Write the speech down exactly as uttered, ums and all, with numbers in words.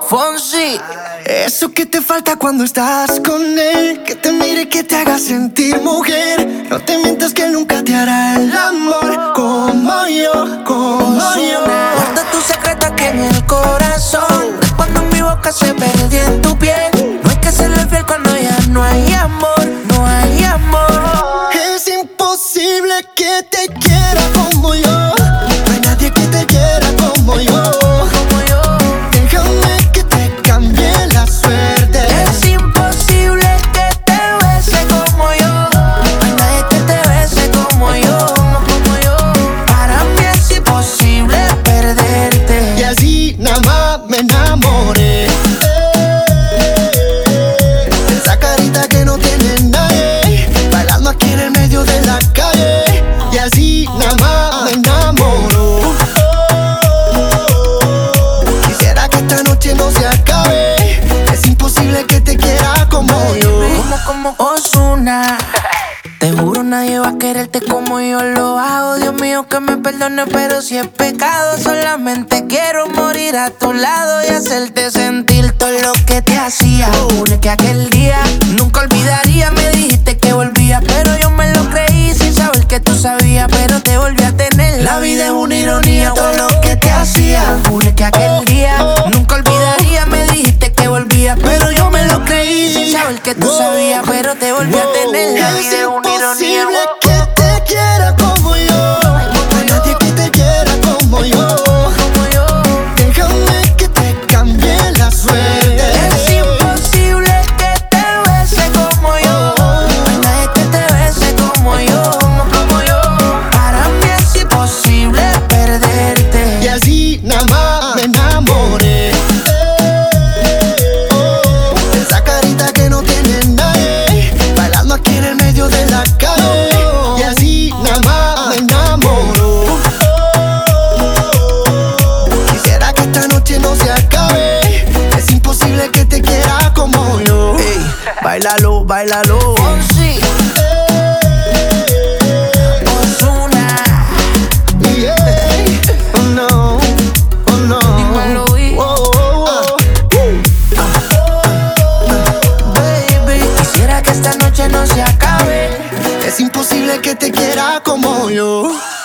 Fonsi. Eso que te falta cuando estás con él, que te mire y que te haga sentir mujer. No te mientas que nunca te hará el amor como yo, como yo. Guarda tu secreto aquí en el corazón, cuando mi boca se perdió en tu piel. No hay que serle fiel cuando ya no hay amor, no hay amor. Es imposible que te quiera como yo. No hay nadie que te quiera como yo. Como yo. Déjame que te cambie la suerte. Es imposible que te bese como yo. No hay nadie que te bese como yo, como yo. Para mí es imposible perderte. Y así nada más me enamoré. Esa carita que no tiene nadie, bailando aquí en el medio de la calle. Y así nada más me enamoro. Quisiera que esta noche no se acabe. Es imposible que te quiera como yo. Como, como Ozuna. Te juro nadie va a quererte como yo lo hago. Dios mío que me perdone, pero si es pecado, solamente quiero morir a tu lado y hacerte sentir todo lo que te hacía. Juro que aquel día nunca olvidaría. Me dijiste que volvía, pero yo me lo creí sin saber que tú sabías, pero te volví a tener. La vida es una ironía, todo lo que te hacía. Juro que aquel día nunca olvidaría. Me dijiste que volvía, pero yo me lo creí sin saber que tú sabías, pero te volví a tener. La vida es una ironía. Es imposible que te quiera como yo. No hay nadie que te quiera como yo. Como yo. Déjame que te cambie la suerte. Es imposible que te bese como yo. No hay nadie que te bese como yo, como yo. Para mí es imposible perderte. Y así nada más me enamoré. Esa carita que no tiene nadie, bailando aquí en el medio de la calle. Y así nada más me enamoro. Quisiera que esta noche no se acabe. Es imposible que te quiera como yo. Ey, bailalo, bailalo. Fonsi. Ozuna. Yeah. Oh no, oh no. Dímelo, y- Oh, oh, oh. Baby, quisiera que esta noche no se acabe. Es imposible que te quiera como yo.